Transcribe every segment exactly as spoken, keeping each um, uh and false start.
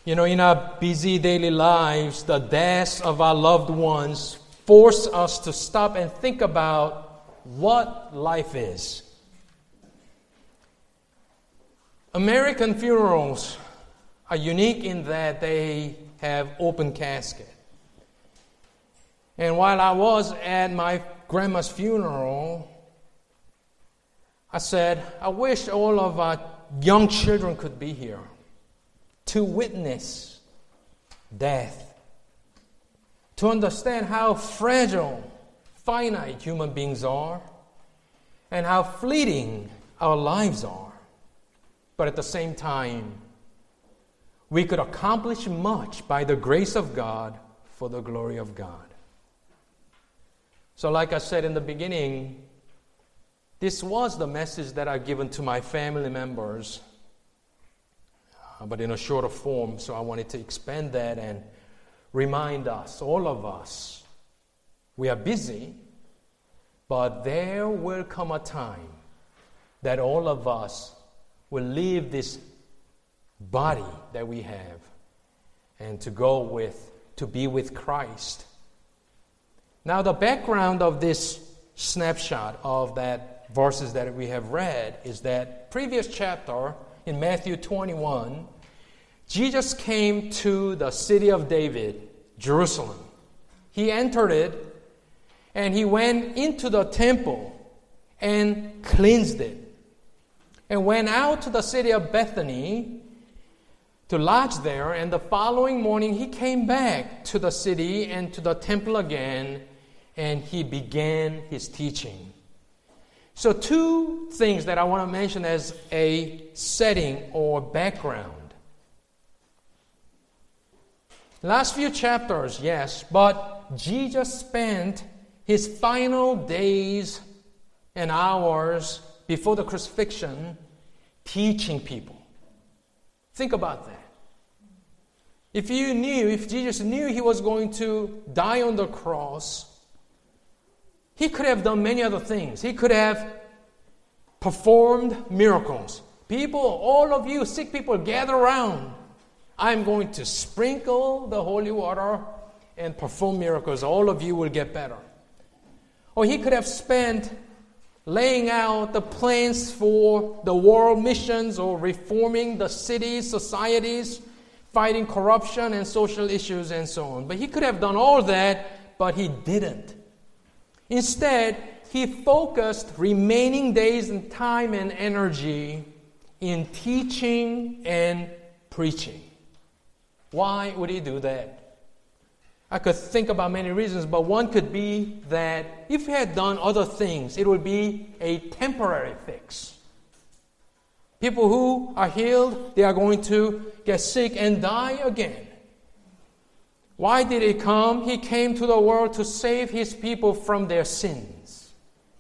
You know, in our busy daily lives, the deaths of our loved ones force us to stop and think about what life is. American funerals are unique in that they have open casket. And while I was at my grandma's funeral, I said, I wish all of our young children could be here to witness death, to understand how fragile, finite human beings are, and how fleeting our lives are. But at the same time, we could accomplish much by the grace of God for the glory of God. So like I said in the beginning, this was the message that I've given to my family members, uh, but in a shorter form. So I wanted to expand that and remind us, all of us, we are busy, but there will come a time that all of us will leave this body that we have and to go with, to be with Christ. Now the background of this snapshot of that verses that we have read is that previous chapter in Matthew twenty-one, Jesus came to the city of David, Jerusalem. He entered it and he went into the temple and cleansed it, and went out to the city of Bethany to lodge there. And the following morning he came back to the city and to the temple again, and he began his teaching. So two things that I want to mention as a setting or background. Last few chapters, yes, but Jesus spent his final days and hours before the crucifixion teaching people. Think about that. If you knew, if Jesus knew he was going to die on the cross, he could have done many other things. He could have performed miracles. People, all of you sick people, gather around. I'm going to sprinkle the holy water and perform miracles. All of you will get better. Or he could have spent laying out the plans for the world missions or reforming the cities, societies, fighting corruption and social issues and so on. But he could have done all that, but he didn't. Instead, he focused remaining days and time and energy in teaching and preaching. Why would he do that? I could think about many reasons, but one could be that if he had done other things, it would be a temporary fix. People who are healed, they are going to get sick and die again. Why did he come? He came to the world to save his people from their sins.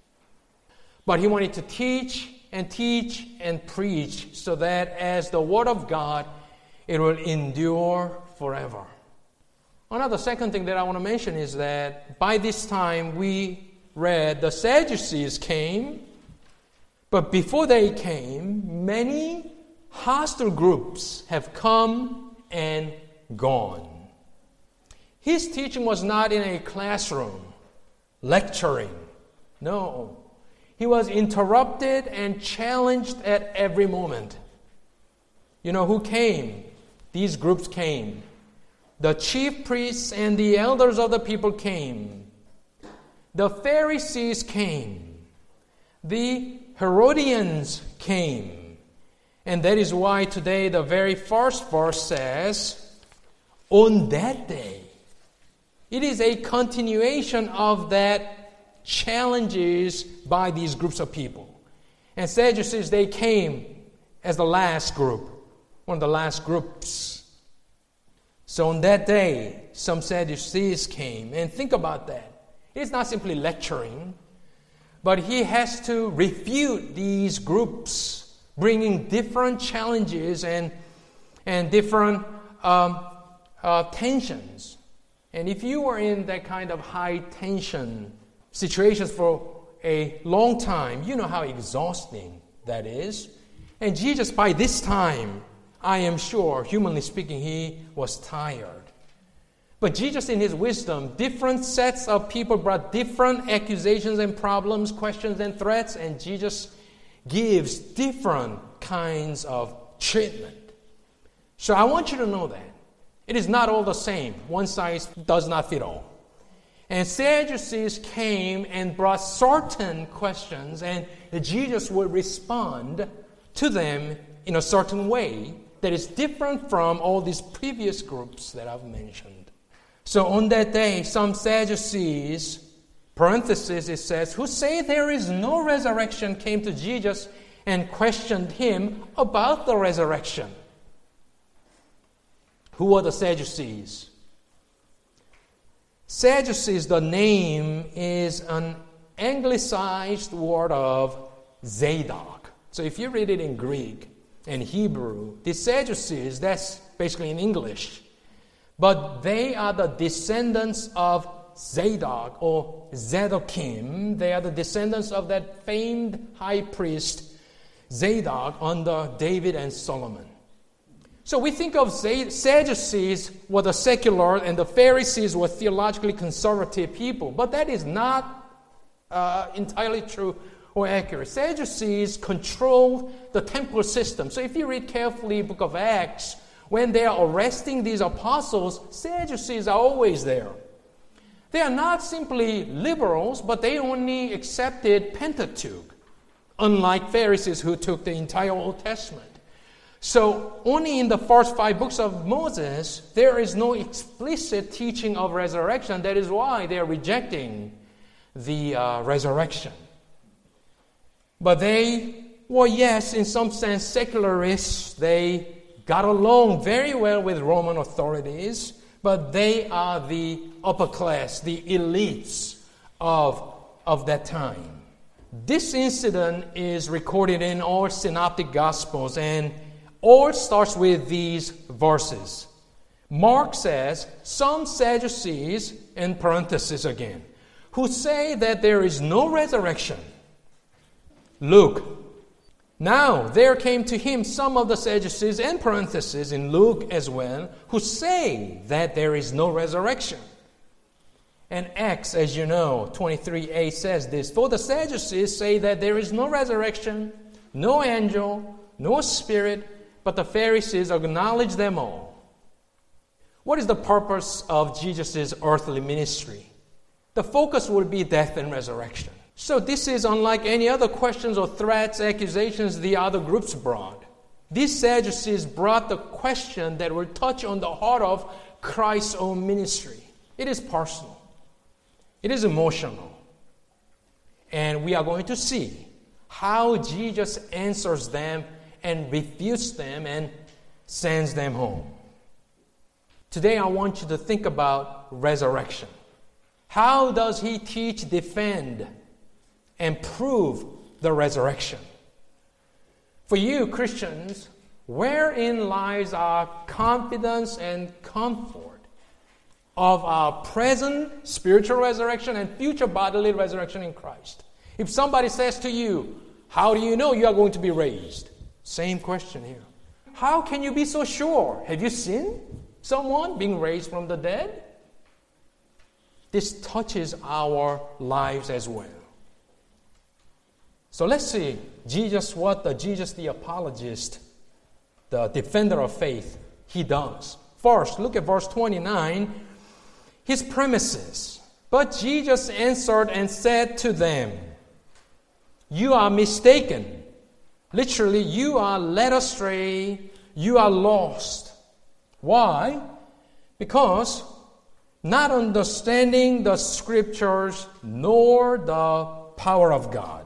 But he wanted to teach and teach and preach so that as the Word of God, it will endure forever. Another second thing that I want to mention is that by this time we read the Sadducees came, but before they came, many hostile groups have come and gone. His teaching was not in a classroom, lecturing. No. He was interrupted and challenged at every moment. You know who came? These groups came. The chief priests and the elders of the people came. The Pharisees came. The Herodians came. And that is why today the very first verse says, on that day. It is a continuation of that challenges by these groups of people. And Sadducees, they came as the last group, one of the last groups. So on that day, some Sadducees came. And think about that. It's not simply lecturing, but he has to refute these groups, bringing different challenges and, and different um, uh, tensions. And if you were in that kind of high tension situations for a long time, you know how exhausting that is. And Jesus, by this time, I am sure, humanly speaking, he was tired. But Jesus, in his wisdom, different sets of people brought different accusations and problems, questions and threats, and Jesus gives different kinds of treatment. So I want you to know that. It is not all the same. One size does not fit all. And Sadducees came and brought certain questions, and Jesus would respond to them in a certain way that is different from all these previous groups that I've mentioned. So on that day, some Sadducees, parenthesis it says, who say there is no resurrection, came to Jesus and questioned him about the resurrection. Who were the Sadducees? Sadducees, the name is an anglicized word of Zadok. So if you read it in Greek and Hebrew, the Sadducees, that's basically in English. But they are the descendants of Zadok or Zadokim. They are the descendants of that famed high priest Zadok under David and Solomon. So we think of Sadducees were the secular and the Pharisees were theologically conservative people. But that is not uh, entirely true or accurate. Sadducees controlled the temple system. So if you read carefully the book of Acts, when they are arresting these apostles, Sadducees are always there. They are not simply liberals, but they only accepted Pentateuch, unlike Pharisees who took the entire Old Testament. So only in the first five books of Moses, there is no explicit teaching of resurrection. That is why they are rejecting the uh, resurrection. But they were, yes, in some sense, secularists. They got along very well with Roman authorities, but they are the upper class, the elites of, of that time. This incident is recorded in all synoptic gospels, and all starts with these verses. Mark says, some Sadducees, in parentheses again, who say that there is no resurrection. Luke, now there came to him some of the Sadducees, in parentheses, in Luke as well, who say that there is no resurrection. And Acts, as you know, twenty-three eight says this, for the Sadducees say that there is no resurrection, no angel, no spirit, but the Pharisees acknowledge them all. What is the purpose of Jesus' earthly ministry? The focus would be death and resurrection. So this is unlike any other questions or threats, accusations the other groups brought. These Sadducees brought the question that will touch on the heart of Christ's own ministry. It is personal. It is emotional. And we are going to see how Jesus answers them and refutes them and sends them home. Today I want you to think about resurrection. How does he teach, defend, and prove the resurrection? For you, Christians, wherein lies our confidence and comfort of our present spiritual resurrection and future bodily resurrection in Christ? If somebody says to you, how do you know you are going to be raised? Same question here. How can you be so sure? Have you seen someone being raised from the dead? This touches our lives as well. So let's see Jesus, what the Jesus the apologist, the defender of faith, he does. First, look at verse twenty-nine. His premises. But Jesus answered and said to them, you are mistaken. Literally, you are led astray. You are lost. Why? Because not understanding the scriptures nor the power of God.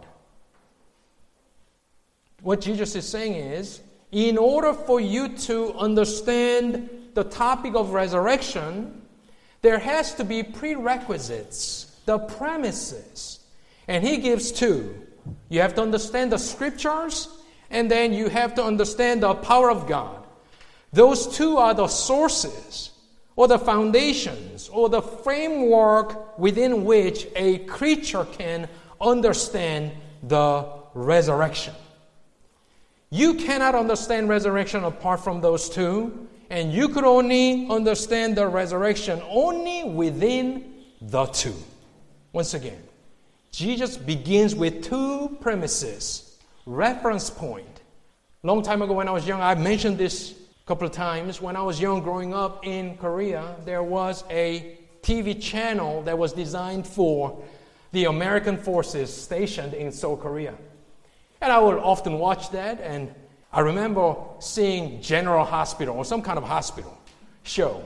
What Jesus is saying is, in order for you to understand the topic of resurrection, there has to be prerequisites, the premises. And he gives two. You have to understand the scriptures, and then you have to understand the power of God. Those two are the sources, or the foundations, or the framework within which a creature can understand the resurrection. You cannot understand resurrection apart from those two, and you could only understand the resurrection only within the two. Once again, Jesus begins with two premises, reference point. Long time ago when I was young, I mentioned this a couple of times. When I was young growing up in Korea, there was a T V channel that was designed for the American forces stationed in Seoul, Korea. And I would often watch that, and I remember seeing General Hospital or some kind of hospital show.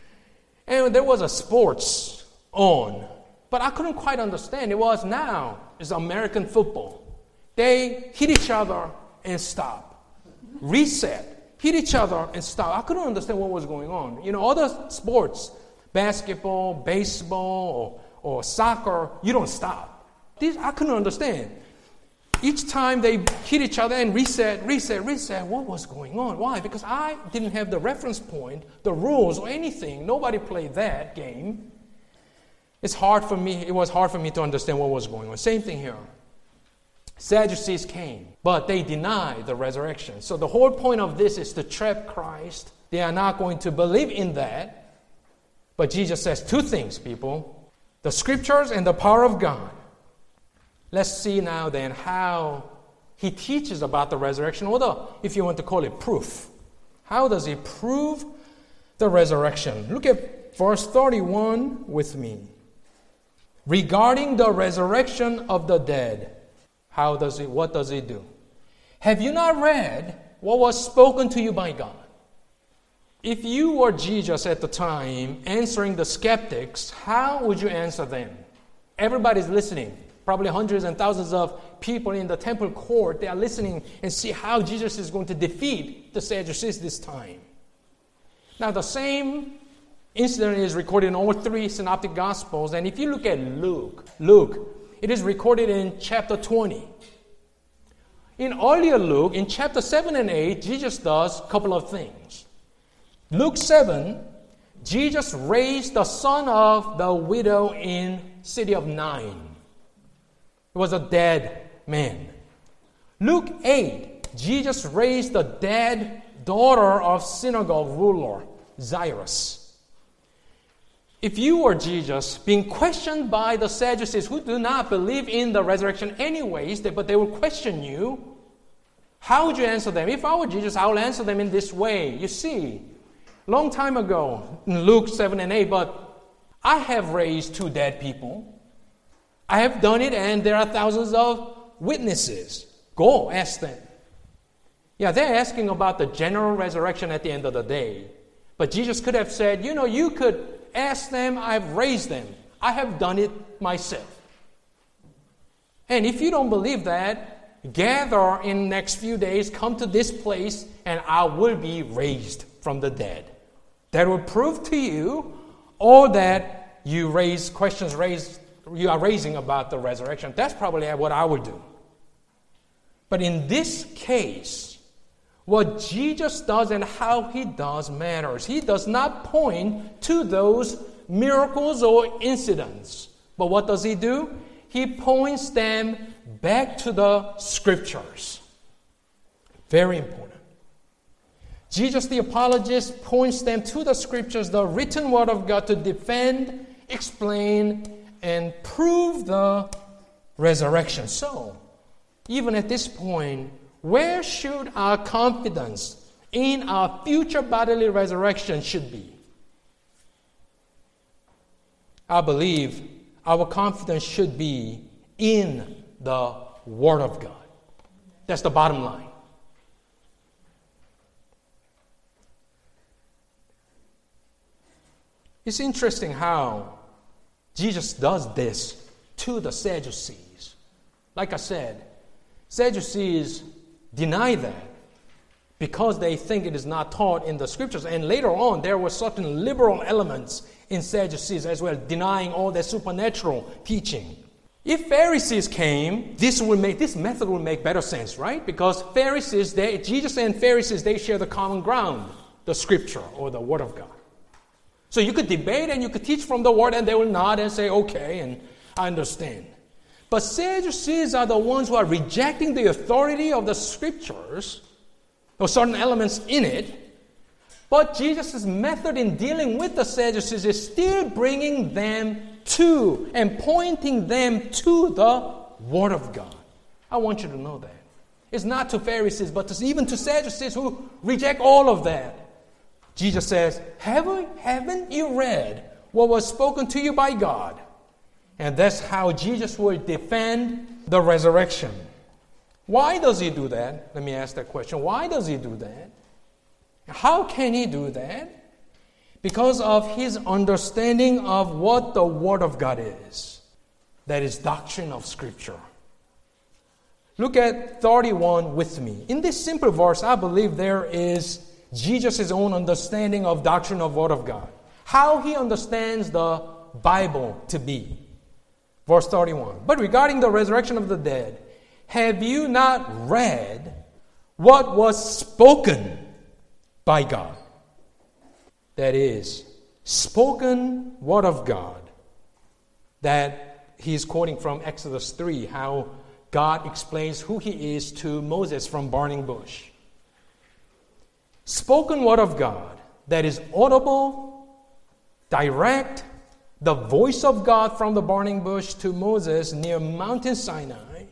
And there was a sports on, but I couldn't quite understand. It was now, it's American football. They hit each other and stop. Reset, hit each other and stop. I couldn't understand what was going on. You know, other sports, basketball, baseball, or, or soccer, you don't stop. These, I couldn't understand. Each time they hit each other and reset, reset, reset. What was going on? Why? Because I didn't have the reference point, the rules, or anything. Nobody played that game. It's hard for me, it was hard for me to understand what was going on. Same thing here. Sadducees came, but they denied the resurrection. So the whole point of this is to trap Christ. They are not going to believe in that. But Jesus says two things, people. The scriptures and the power of God. Let's see now then how he teaches about the resurrection, or the, if you want to call it proof. How does he prove the resurrection? Look at verse thirty-one with me. Regarding the resurrection of the dead, how does he, what does he do? Have you not read what was spoken to you by God? If you were Jesus at the time answering the skeptics, how would you answer them? Everybody's listening. Probably hundreds and thousands of people in the temple court, they are listening and see how Jesus is going to defeat the Sadducees this time. Now, the same incident is recorded in all three synoptic gospels. And if you look at Luke, Luke, it is recorded in chapter twenty. In earlier Luke, in chapter seven and eight, Jesus does a couple of things. Luke seven, Jesus raised the son of the widow in city of Nain. He was a dead man. Luke eight, Jesus raised the dead daughter of synagogue ruler Jairus. If you were Jesus, being questioned by the Sadducees who do not believe in the resurrection anyways, but they will question you, how would you answer them? If I were Jesus, I will answer them in this way. You see, long time ago, in Luke seven and eight, but I have raised two dead people. I have done it, and there are thousands of witnesses. Go, ask them. Yeah, they're asking about the general resurrection at the end of the day. But Jesus could have said, you know, you could ask them, I've raised them. I have done it myself. And if you don't believe that, gather in the next few days, come to this place, and I will be raised from the dead. That will prove to you all that you raise questions raised you are raising about the resurrection. That's probably what I would do. But in this case, what Jesus does and how he does matters. He does not point to those miracles or incidents. But what does he do? He points them back to the scriptures. Very important. Jesus the apologist points them to the scriptures, the written word of God, to defend, explain, and prove the resurrection. So, even at this point, where should our confidence in our future bodily resurrection should be? I believe our confidence should be in the Word of God. That's the bottom line. It's interesting how Jesus does this to the Sadducees. Like I said, Sadducees deny that because they think it is not taught in the scriptures. And later on, there were certain liberal elements in Sadducees as well, denying all their supernatural teaching. If Pharisees came, this will make this method will make better sense, right? Because Pharisees, they, Jesus and Pharisees, they share the common ground, the scripture or the Word of God. So you could debate and you could teach from the Word, and they will nod and say, okay, and I understand. But Sadducees are the ones who are rejecting the authority of the scriptures or certain elements in it. But Jesus' method in dealing with the Sadducees is still bringing them to and pointing them to the Word of God. I want you to know that. It's not to Pharisees, but to, even to Sadducees who reject all of that. Jesus says, haven't, haven't you read what was spoken to you by God? And that's how Jesus will defend the resurrection. Why does he do that? Let me ask that question. Why does he do that? How can he do that? Because of his understanding of what the Word of God is. That is doctrine of Scripture. Look at thirty-one with me. In this simple verse, I believe there is Jesus' own understanding of doctrine of Word of God. How he understands the Bible to be. Verse thirty-one. But regarding the resurrection of the dead, have you not read what was spoken by God? That is, spoken Word of God. That he's quoting from Exodus three, how God explains who he is to Moses from burning bush. Spoken Word of God that is audible, direct, the voice of God from the burning bush to Moses near Mountain Sinai,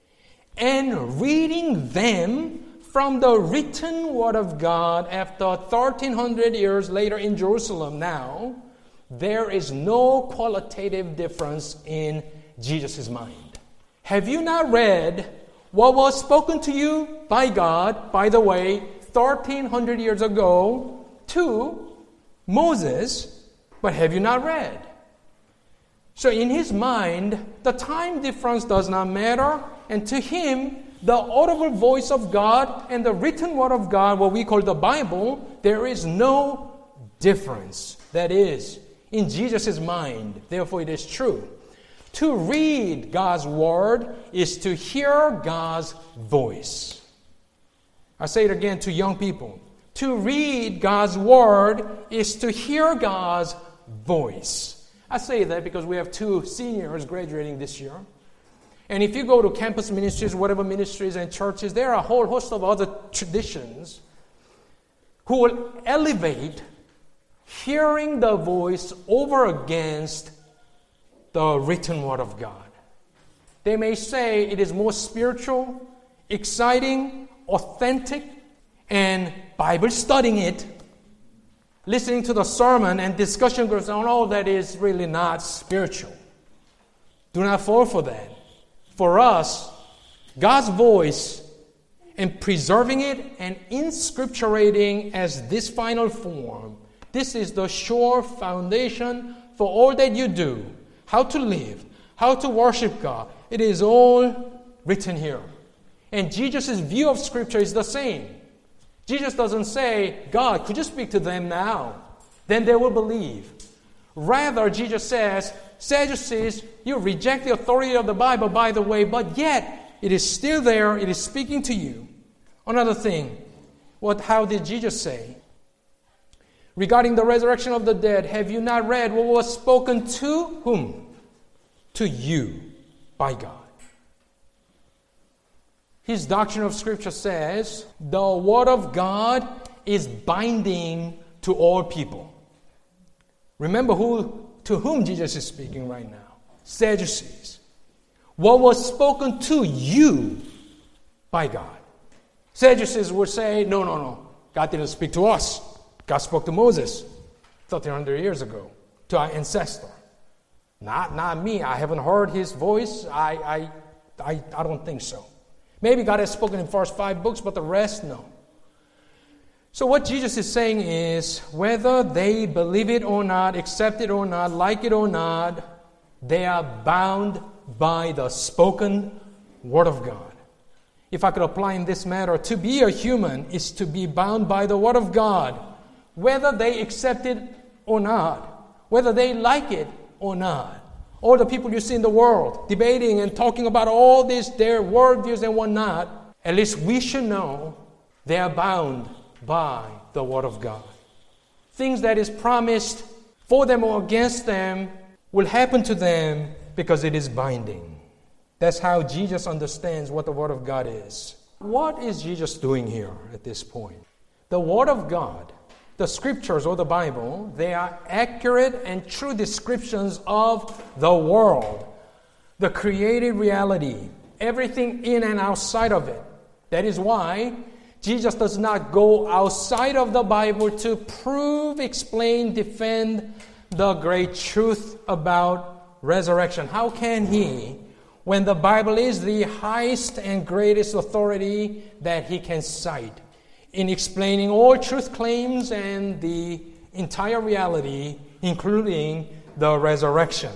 and reading them from the written Word of God after thirteen hundred years later in Jerusalem now, there is no qualitative difference in Jesus' mind. Have you not read what was spoken to you by God, by the way, thirteen hundred years ago to Moses, but have you not read? So in his mind, the time difference does not matter, and to him, the audible voice of God and the written Word of God, what we call the Bible, there is no difference. That is, in Jesus' mind, therefore it is true. To read God's Word is to hear God's voice. I say it again to young people. To read God's Word is to hear God's voice. I say that because we have two seniors graduating this year. And if you go to campus ministries, whatever ministries and churches, there are a whole host of other traditions who will elevate hearing the voice over against the written Word of God. They may say it is more spiritual, exciting, authentic, and Bible studying it, listening to the sermon and discussion groups on all that is really not spiritual. Do not fall for that. For us, God's voice and preserving it and inscripturating as this final form, this is the sure foundation for all that you do. How to live, how to worship God. It is all written here. And Jesus' view of Scripture is the same. Jesus doesn't say, God, could you speak to them now? Then they will believe. Rather, Jesus says, Sadducees, you reject the authority of the Bible, by the way, but yet it is still there. It is speaking to you. Another thing, what? How did Jesus say? Regarding the resurrection of the dead, have you not read what was spoken to whom? To you by God. His doctrine of Scripture says the Word of God is binding to all people. Remember who to whom Jesus is speaking right now. Sadducees. What was spoken to you by God. Sadducees would say, no, no, no. God didn't speak to us. God spoke to Moses thirteen hundred years ago, to our ancestor. Not, not me. I haven't heard his voice. I, I, I, I don't think so. Maybe God has spoken in the first five books, but the rest, no. So what Jesus is saying is, whether they believe it or not, accept it or not, like it or not, they are bound by the spoken Word of God. If I could apply in this matter, to be a human is to be bound by the Word of God, whether they accept it or not, whether they like it or not. All the people you see in the world debating and talking about all this, their worldviews and whatnot, at least we should know they are bound by the Word of God. Things that is promised for them or against them will happen to them because it is binding. That's how Jesus understands what the Word of God is. What is Jesus doing here at this point? The Word of God, the Scriptures or the Bible, they are accurate and true descriptions of the world, the created reality, everything in and outside of it. That is why Jesus does not go outside of the Bible to prove, explain, defend the great truth about resurrection. How can he, when the Bible is the highest and greatest authority that he can cite in explaining all truth claims and the entire reality, including the resurrection?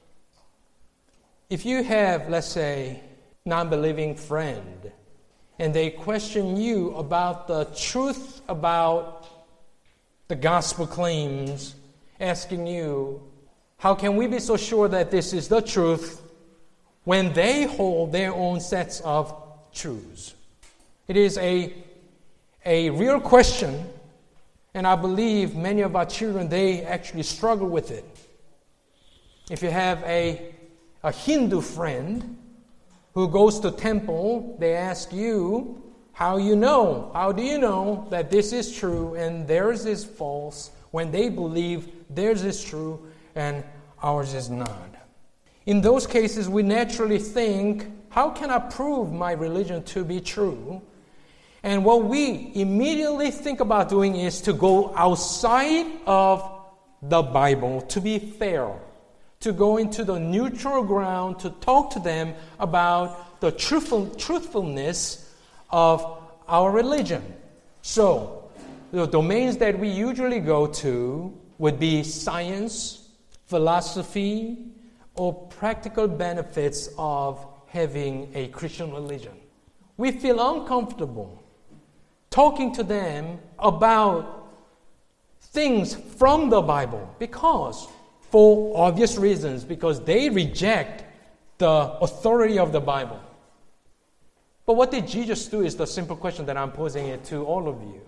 If you have, let's say, non-believing friend, and they question you about the truth about the gospel claims, asking you, how can we be so sure that this is the truth when they hold their own sets of truths? It is a, a real question, and I believe many of our children, they actually struggle with it. If you have a, a Hindu friend who goes to temple, they ask you, how you know? How do you know that this is true and theirs is false when they believe theirs is true and ours is not? In those cases, we naturally think, how can I prove my religion to be true? And what we immediately think about doing is to go outside of the Bible to be fair, to go into the neutral ground, to talk to them about the truthful, truthfulness of our religion. So, the domains that we usually go to would be science, philosophy, or practical benefits of having a Christian religion. We feel uncomfortable talking to them about things from the Bible because for obvious reasons, because they reject the authority of the Bible. But what did Jesus do is the simple question that I'm posing it to all of you.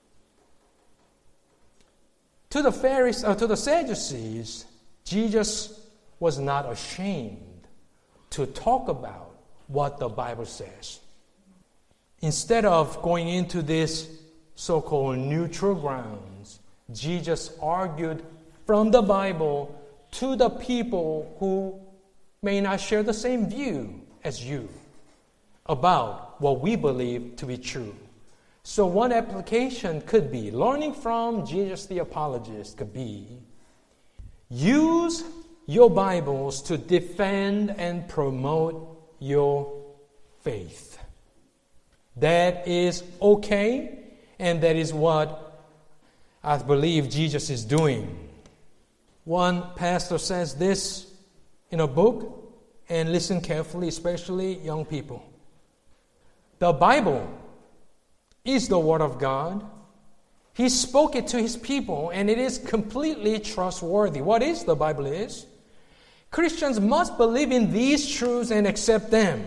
To the Pharisees, uh, to the Sadducees, Jesus was not ashamed to talk about what the Bible says. Instead of going into this so-called neutral grounds, Jesus argued from the Bible to the people who may not share the same view as you about what we believe to be true. So one application could be, learning from Jesus the apologist could be, use your Bibles to defend and promote your faith. That is okay, and that is what I believe Jesus is doing. One pastor says this in a book, and listen carefully, especially young people. The Bible is the Word of God. He spoke it to His people, and it is completely trustworthy. What is the Bible is? Christians must believe in these truths and accept them.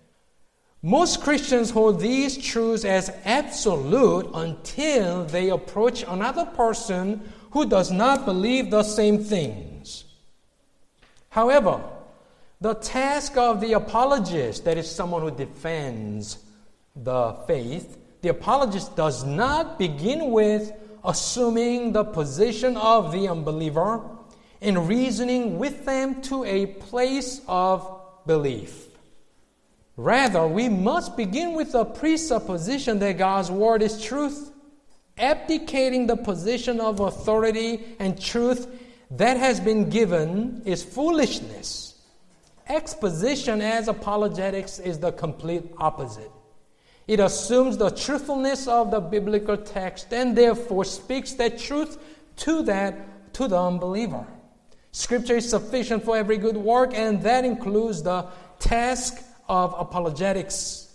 Most Christians hold these truths as absolute until they approach another person who does not believe the same things. However, the task of the apologist, that is someone who defends the faith, the apologist does not begin with assuming the position of the unbeliever and reasoning with them to a place of belief. Rather, we must begin with the presupposition that God's word is truth. Abdicating the position of authority and truth that has been given is foolishness. Exposition as apologetics is the complete opposite. It assumes the truthfulness of the biblical text and therefore speaks that truth to that to the unbeliever. Scripture is sufficient for every good work, and that includes the task of apologetics.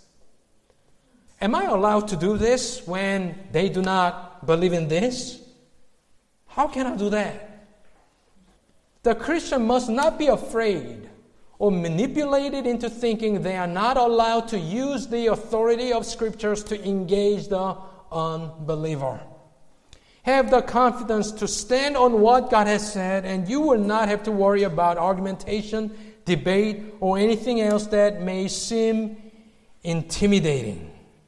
Am I allowed to do this when they do not believe in this? How can I do that? The Christian must not be afraid or manipulated into thinking they are not allowed to use the authority of Scriptures to engage the unbeliever. Have the confidence to stand on what God has said, and you will not have to worry about argumentation, debate, or anything else that may seem intimidating.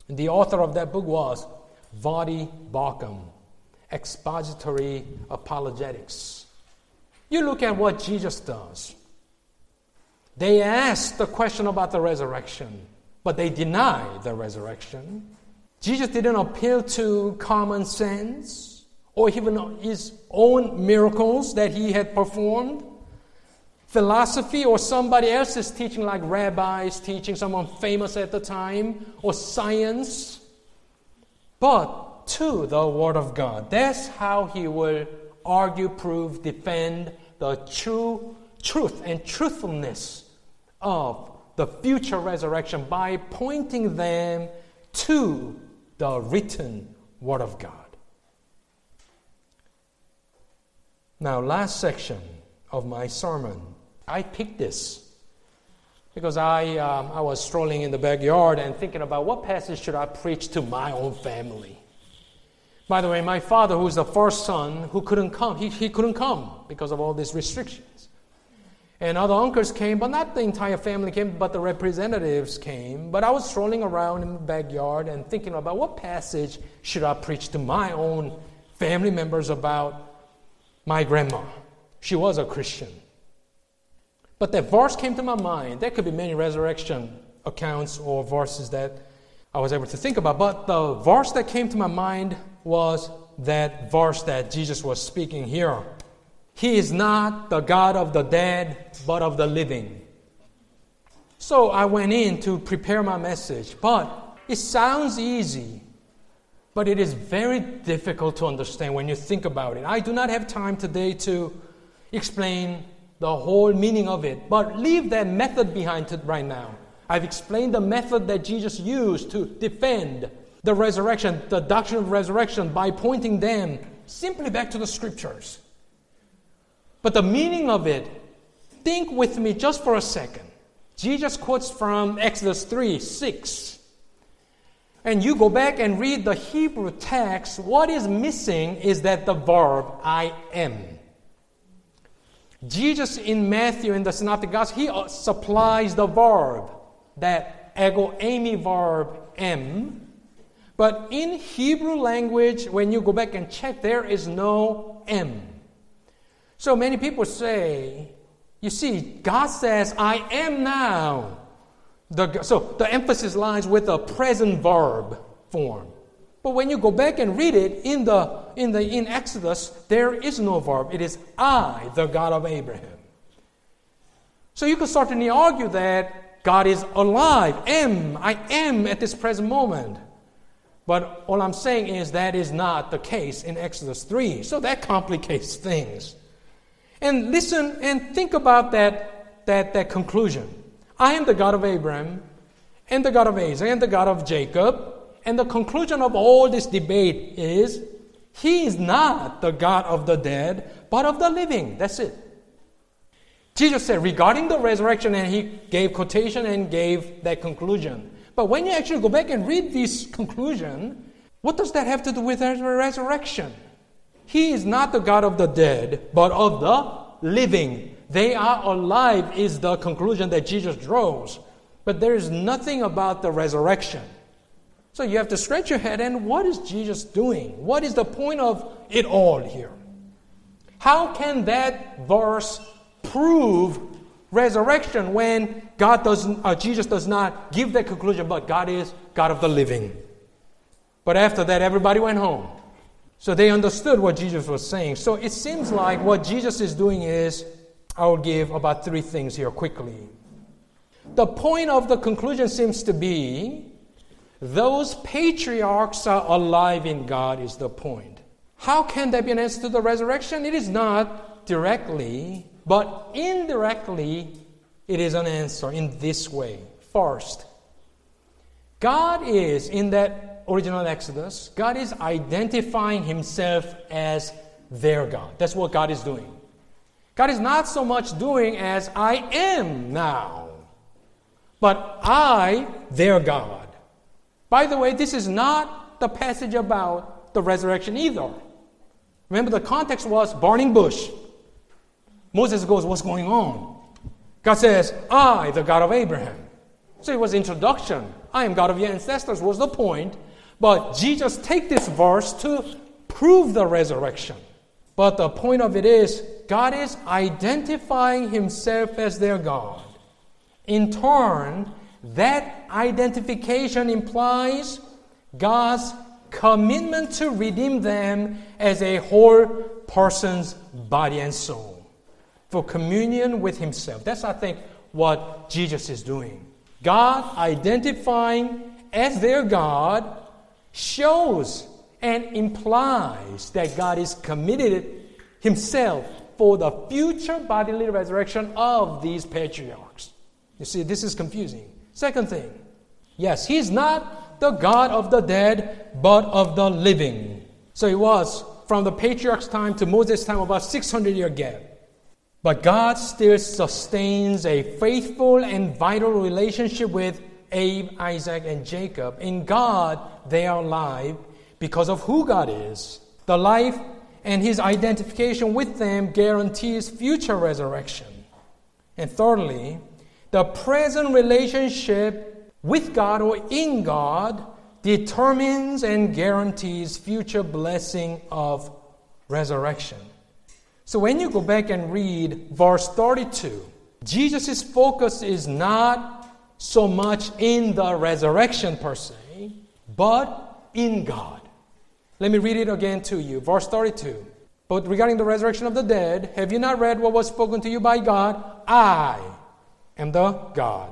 And the author of that book was Voddie Baucham, Expository Apologetics. You look at what Jesus does. They ask the question about the resurrection, but they deny the resurrection. Jesus didn't appeal to common sense or even his own miracles that he had performed. Philosophy or somebody else's teaching, like rabbis teaching, someone famous at the time, or science, but to the Word of God. That's how he will argue, prove, defend the true truth and truthfulness of the future resurrection by pointing them to the written Word of God. Now, last section of my sermon, I picked this because I um, I was strolling in the backyard and thinking about what passage should I preach to my own family. By the way, my father, who was the first son, who couldn't come, he, he couldn't come because of all these restrictions. And other uncles came, but not the entire family came, but the representatives came. But I was strolling around in the backyard and thinking about what passage should I preach to my own family members about my grandma. She was a Christian. But that verse came to my mind. There could be many resurrection accounts or verses that I was able to think about. But the verse that came to my mind was that verse that Jesus was speaking here. He is not the God of the dead, but of the living. So I went in to prepare my message. But it sounds easy, but it is very difficult to understand when you think about it. I do not have time today to explain the whole meaning of it, but leave that method behind it right now. I've explained the method that Jesus used to defend the resurrection, the doctrine of resurrection, by pointing them simply back to the Scriptures. But the meaning of it, think with me just for a second. Jesus quotes from Exodus three six. And you go back and read the Hebrew text, what is missing is that the verb, I am. Jesus in Matthew, in the Synoptic Gospel, he supplies the verb, that ego eimi verb, am. But in Hebrew language, when you go back and check, there is no am. So many people say, you see, God says, I am now. The, so the emphasis lies with the present verb form. But when you go back and read it in the in the in Exodus, there is no verb. It is I, the God of Abraham. So you could certainly argue that God is alive. Am, I am at this present moment. But all I'm saying is that is not the case in Exodus three. So that complicates things. And listen and think about that, that, that conclusion. I am the God of Abraham, and the God of Isaac, and the God of Jacob. And the conclusion of all this debate is, He is not the God of the dead, but of the living. That's it. Jesus said regarding the resurrection, and He gave quotation and gave that conclusion. But when you actually go back and read this conclusion, what does that have to do with the resurrection? He is not the God of the dead, but of the living. They are alive is the conclusion that Jesus draws. But there is nothing about the resurrection. So you have to scratch your head, and what is Jesus doing? What is the point of it all here? How can that verse prove resurrection when God doesn't, uh, Jesus does not give that conclusion, but God is God of the living? But after that, everybody went home. So they understood what Jesus was saying. So it seems like what Jesus is doing is, I will give about three things here quickly. The point of the conclusion seems to be, those patriarchs are alive in God is the point. How can that be an answer to the resurrection? It is not directly, but indirectly, it is an answer in this way. First, God is, in that original Exodus, God is identifying Himself as their God. That's what God is doing. God is not so much doing as I am now, but I, their God. By the way, this is not the passage about the resurrection either. Remember, the context was burning bush. Moses goes, what's going on? God says, I, the God of Abraham. So it was introduction. I am God of your ancestors was the point. But Jesus take this verse to prove the resurrection. But the point of it is, God is identifying himself as their God. In turn, that identification implies God's commitment to redeem them as a whole person's body and soul for communion with himself. That's, I think, what Jesus is doing. God identifying as their God shows and implies that God is committed himself for the future bodily resurrection of these patriarchs. You see, this is confusing. Second thing, yes, he is not the God of the dead, but of the living. So it was from the patriarchs' time to Moses' time about six hundred year gap. But God still sustains a faithful and vital relationship with Abe, Isaac, and Jacob. In God, they are alive because of who God is. The life and his identification with them guarantees future resurrection. And thirdly, the present relationship with God or in God determines and guarantees future blessing of resurrection. So when you go back and read verse thirty-two, Jesus' focus is not so much in the resurrection per se, but in God. Let me read it again to you. Verse thirty-two. But regarding the resurrection of the dead, have you not read what was spoken to you by God? I am the God.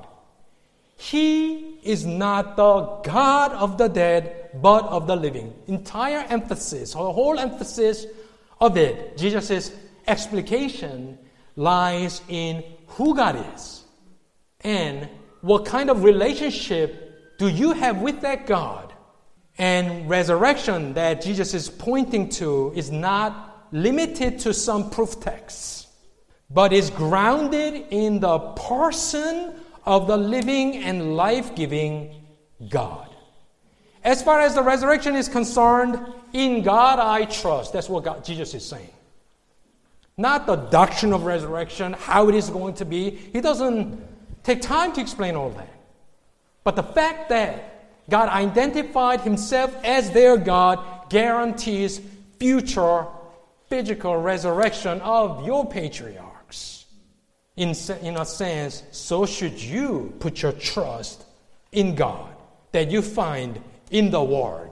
He is not the God of the dead, but of the living. Entire emphasis, or the whole emphasis of it, Jesus' explication lies in who God is and what kind of relationship do you have with that God. And resurrection that Jesus is pointing to is not limited to some proof texts, but is grounded in the person of the living and life-giving God. As far as the resurrection is concerned, in God I trust. That's what God, Jesus is saying. Not the doctrine of resurrection, how it is going to be. He doesn't take time to explain all that. But the fact that God identified himself as their God guarantees future physical resurrection of your patriarchs. In, in a sense, so should you put your trust in God that you find in the Word.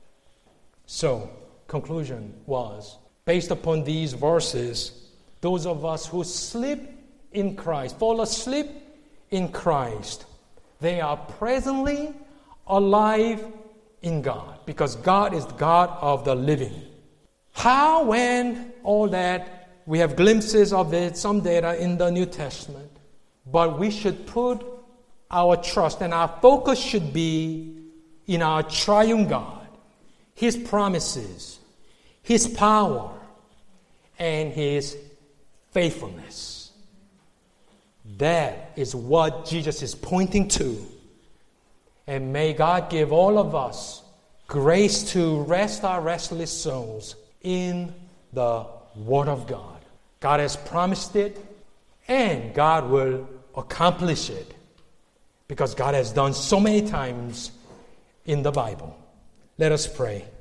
So, conclusion was, based upon these verses, those of us who sleep in Christ, fall asleep in Christ, they are presently alive in God, because God is the God of the living. How, when all that, we have glimpses of it, some data in the New Testament, but we should put our trust and our focus should be in our triune God, his promises, his power, and his faithfulness. That is what Jesus is pointing to. And may God give all of us grace to rest our restless souls in the Word of God. God has promised it, and God will accomplish it, because God has done so many times in the Bible. Let us pray.